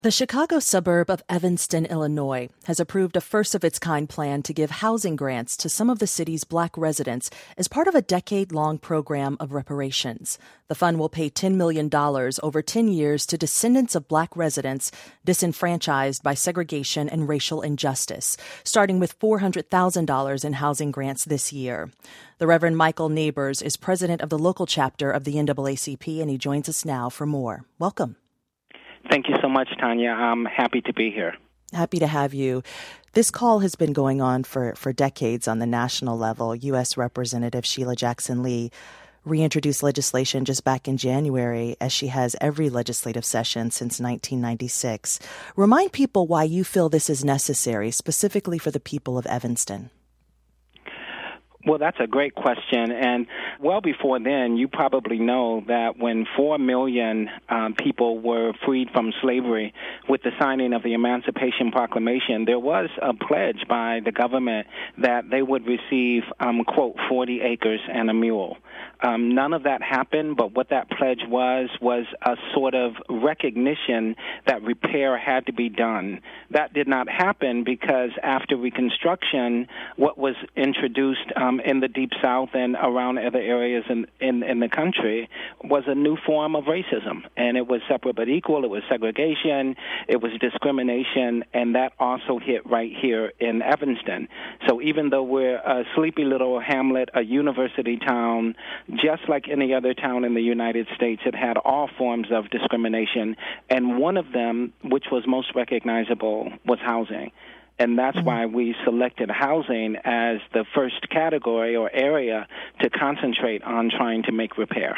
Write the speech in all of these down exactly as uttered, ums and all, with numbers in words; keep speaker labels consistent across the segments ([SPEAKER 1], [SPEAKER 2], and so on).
[SPEAKER 1] The Chicago suburb of Evanston, Illinois, has approved a first-of-its-kind plan to give housing grants to some of the city's black residents as part of a decade-long program of reparations. The fund will pay ten million dollars over ten years to descendants of black residents disenfranchised by segregation and racial injustice, starting with four hundred thousand dollars in housing grants this year. The Reverend Michael Neighbors is president of the local chapter of the N double A C P, and he joins us now for more. Welcome.
[SPEAKER 2] Thank you so much, Tanya. I'm happy to be here.
[SPEAKER 1] Happy to have you. This call has been going on for, for decades on the national level. U S. Representative Sheila Jackson Lee reintroduced legislation just back in January, as she has every legislative session since nineteen ninety-six. Remind people why you feel this is necessary, specifically for the people of Evanston.
[SPEAKER 2] Well, that's a great question. And well before then, you probably know that when four million um, people were freed from slavery with the signing of the Emancipation Proclamation, there was a pledge by the government that they would receive, um, quote, forty acres and a mule. Um, none of that happened, but what that pledge was was a sort of recognition that repair had to be done. That did not happen because after Reconstruction, what was introduced um, in the Deep South and around other areas in, in, in the country was a new form of racism. And it was separate but equal. It was segregation. It was discrimination. And that also hit right here in Evanston. So even though we're a sleepy little hamlet, a university town, just like any other town in the United States, it had all forms of discrimination. And one of them, which was most recognizable, was housing. And that's mm-hmm. why we selected housing as the first category or area to concentrate on trying to make repair.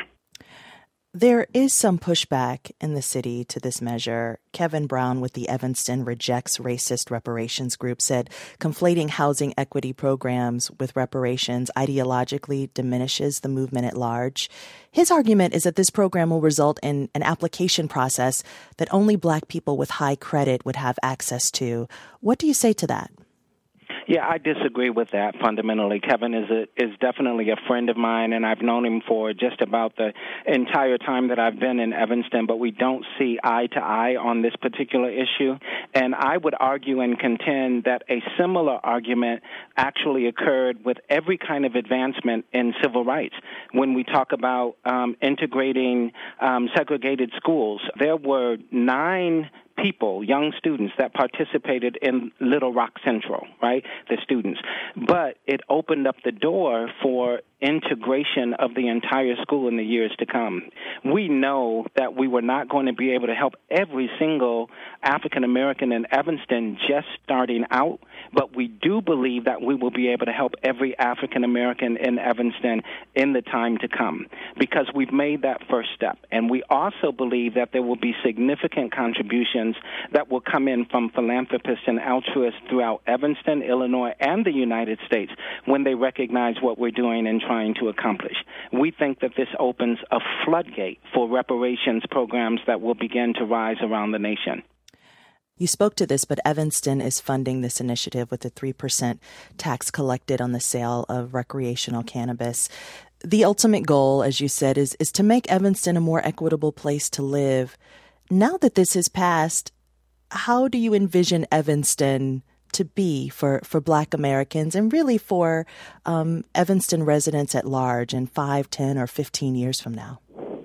[SPEAKER 1] There is some pushback in the city to this measure. Kevin Brown with the Evanston Rejects Racist Reparations Group said conflating housing equity programs with reparations ideologically diminishes the movement at large. His argument is that this program will result in an application process that only black people with high credit would have access to. What do you say to that?
[SPEAKER 2] Yeah, I disagree with that fundamentally. Kevin is a, is definitely a friend of mine, and I've known him for just about the entire time that I've been in Evanston, but we don't see eye to eye on this particular issue. And I would argue and contend that a similar argument actually occurred with every kind of advancement in civil rights. When we talk about um, integrating um, segregated schools, there were nine people, young students, that participated in Little Rock Central, right, the students. But it opened up the door for integration of the entire school in the years to come. We know that we were not going to be able to help every single African American in Evanston just starting out, but we do believe that we will be able to help every African American in Evanston in the time to come, because we've made that first step. And we also believe that there will be significant contributions that will come in from philanthropists and altruists throughout Evanston, Illinois, and the United States when they recognize what we're doing and trying to accomplish. We think that this opens a floodgate for reparations programs that will begin to rise around the nation.
[SPEAKER 1] You spoke to this, but Evanston is funding this initiative with a three percent tax collected on the sale of recreational cannabis. The ultimate goal, as you said, is, is to make Evanston a more equitable place to live. Now that this has passed, how do you envision Evanston to be for, for Black Americans and really for um, Evanston residents at large in five, ten, or fifteen years from now?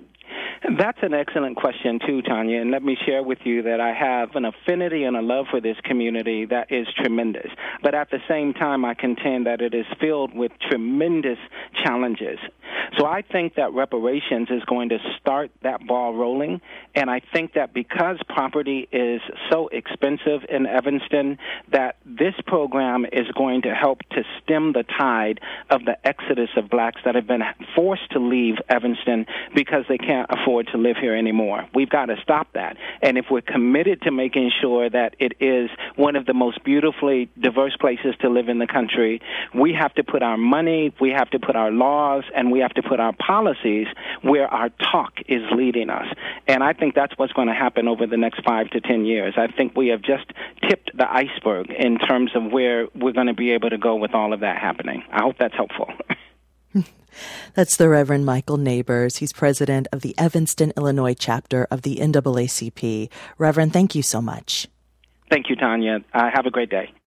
[SPEAKER 2] That's an excellent question, too, Tanya, and let me share with you that I have an affinity and a love for this community that is tremendous. But at the same time, I contend that it is filled with tremendous challenges. So I think that reparations is going to start that ball rolling, and I think that because property is so expensive in Evanston, that this program is going to help to stem the tide of the exodus of blacks that have been forced to leave Evanston because they can't afford to live here anymore. We've got to stop that. And if we're committed to making sure that it is one of the most beautifully diverse places to live in the country, we have to put our money, we have to put our laws, and we have to put our policies where our talk is leading us. And I think that's what's going to happen over the next five to ten years. I think we have just tipped the iceberg in terms of where we're going to be able to go with all of that happening. I hope that's helpful.
[SPEAKER 1] That's the Reverend Michael Neighbors. He's president of the Evanston, Illinois chapter of the N double A C P. Reverend, thank you so much.
[SPEAKER 2] Thank you, Tanya. Uh, have a great day.